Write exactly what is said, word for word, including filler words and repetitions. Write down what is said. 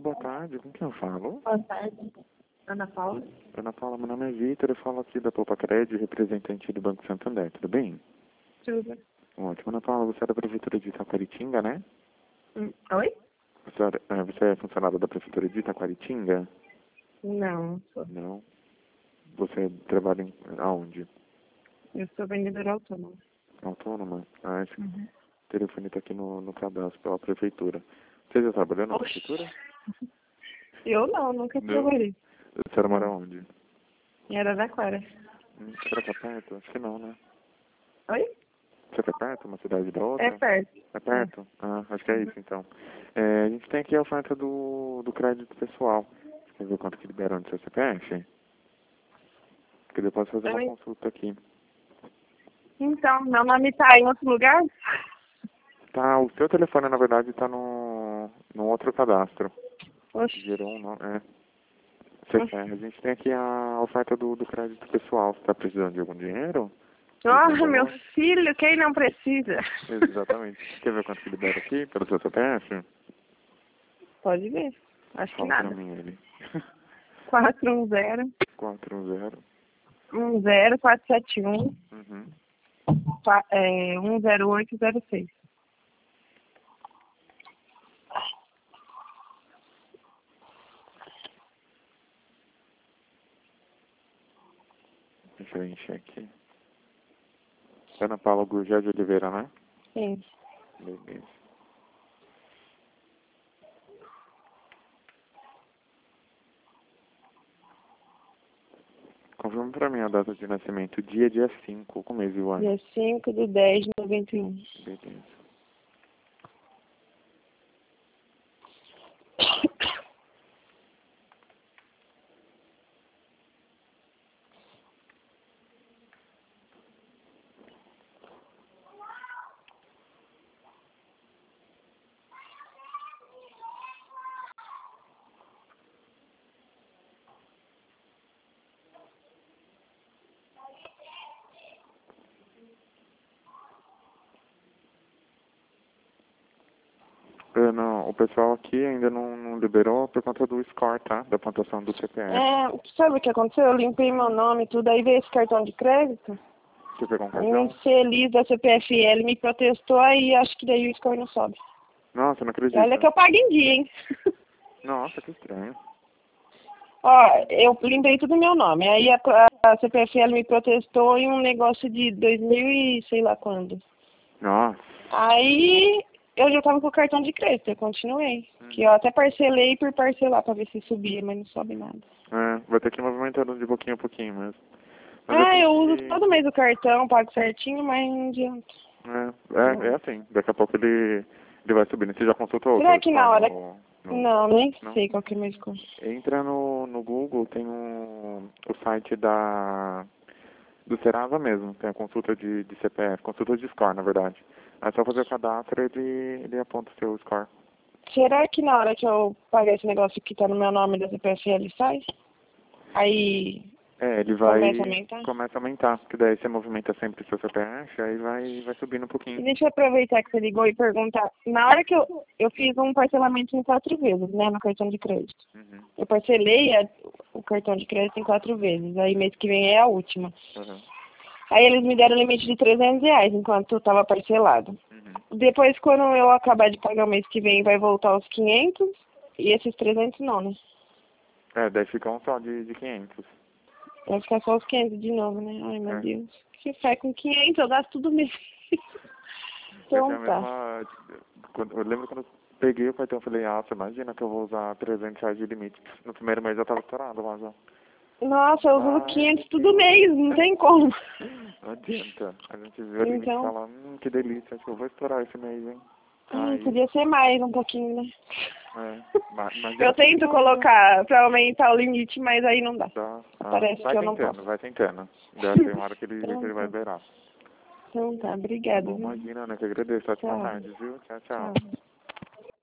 boa tarde. Com quem eu falo? Boa tarde. Ana Paula? Ana Paula, meu nome é Vitor, eu falo aqui da Poupa Crédito, representante do Banco Santander, tudo bem? Tudo. Ótimo. Ana Paula, você é da Prefeitura de Itaquaritinga, né? Hum, Oi? Você é, você é funcionária da Prefeitura de Itaquaritinga? Não, sou. Não. Você trabalha em, aonde? Eu sou vendedora autônoma. Autônoma? Ah, esse Uhum. telefone está aqui no, no cadastro pela Prefeitura. Você já trabalhou na Oxi. Prefeitura? Eu não, nunca Não. trabalhei. Você mora onde? Em Araraquara. Hum, será que é perto? Acho que não, né? Oi? Você é perto, uma cidade da outra? É perto. É perto? Ah, acho que é isso, então. É, a gente tem aqui a oferta do, do crédito pessoal. Você quer ver quanto que liberam no seu C P F? Porque depois fazer uma Oi? consulta aqui. Então, meu nome tá em outro lugar? Tá, o seu telefone, na verdade, tá no, no outro cadastro. Oxi. Gerou um nome, é. Você Oxi. quer? A gente tem aqui a oferta do, do crédito pessoal. Você tá precisando de algum dinheiro? De Ah, algum meu valor? filho, quem não precisa? Exatamente. Quer ver quanto que libera aqui pelo seu C P F? Pode ver. Acho que Fala pra nada. mim ele. quatro um zero, quatro um zero. um zero, quatro sete um, Uhum. é, um zero oito zero seis. Deixa eu encher aqui. Ana Paula Gurgel de Oliveira, né? Sim. Beleza. Confirma pra mim a data de nascimento. Dia, dia cinco, com mês e o ano. Dia cinco de dez de noventa e um. Beleza. Eu não, o pessoal aqui ainda não, não liberou por conta do score, tá? Da pontuação do C P F. É, sabe o que aconteceu? Eu limpei meu nome e tudo, aí veio esse cartão de crédito. Você pegou um Aí um cartão? feliz da C P F L me protestou, aí acho que daí o score não sobe. Nossa, não E olha que acredito. eu pago em dia, hein? Nossa, que estranho. Ó, eu limpei tudo meu nome. Aí a, a C P F L me protestou em um negócio de dois mil e sei lá quando. Nossa. Aí eu já tava com o cartão de crédito, eu continuei. Que eu até parcelei por parcelar pra ver se subia, mas não sobe nada. É, vai ter que ir movimentando de pouquinho a pouquinho mesmo. Mas Ah, eu uso assim, todo mês o cartão, pago certinho, mas não adianta. é, é, é assim. Daqui a pouco ele, ele vai subindo. Você já consultou o Será seu que na score hora... no, no... Não, nem Não? sei qual que é meu score. Entra no, no Google, tem um, o site da do Serasa mesmo, tem a consulta de, de C P F, consulta de score, na verdade. É só fazer o cadastro e ele, ele aponta o seu score. Será que na hora que eu pagar esse negócio que tá no meu nome da C P F L sai? Aí É, ele vai... começa a aumentar? Começa a aumentar, porque daí você movimenta sempre o seu C P F, aí vai, vai subindo um E pouquinho. deixa eu aproveitar que você ligou e perguntar. Na hora que eu, eu fiz um parcelamento em quatro vezes, né, no cartão de crédito. Uhum, Eu parcelei a, o cartão de crédito em quatro vezes. Aí mês que vem é a última. uhum, Aí eles me deram limite de trezentos reais enquanto estava parcelado. uhum. Depois, quando eu acabar de pagar o mês que vem, vai voltar os quinhentos. E esses trezentos não, né? É, daí fica um só de, de quinhentos. Vai ficar só os quinhentos de novo, né? Ai, meu É. Deus. Que faz com quinhentos, eu gasto tudo mês. Eu tenho Então a tá. mesma... Quando, eu lembro quando eu peguei o cartão, eu falei, nossa, imagina que eu vou usar trezentos reais de limite. No primeiro mês eu tava estourado lá já. Nossa, eu uso quinhentos todo mês, não tem como. Não adianta. A gente vê o limite e Então, fala, hum, que delícia, acho que eu vou estourar esse mês, hein? hum, Aí, podia ser mais um pouquinho, né? é, mas, mas Eu já tento tentou, né? colocar pra aumentar o limite, mas aí não dá. Tá. Ah, Parece vai que eu não tentando, posso. vai tentando. Deve ter uma hora que ele, que Então ele vai tá. liberar. Então tá, Tá obrigada, bom, viu? imagina, né? Que agradeço. Ótima Tchau. tarde, viu? Tchau, tchau. Tchau.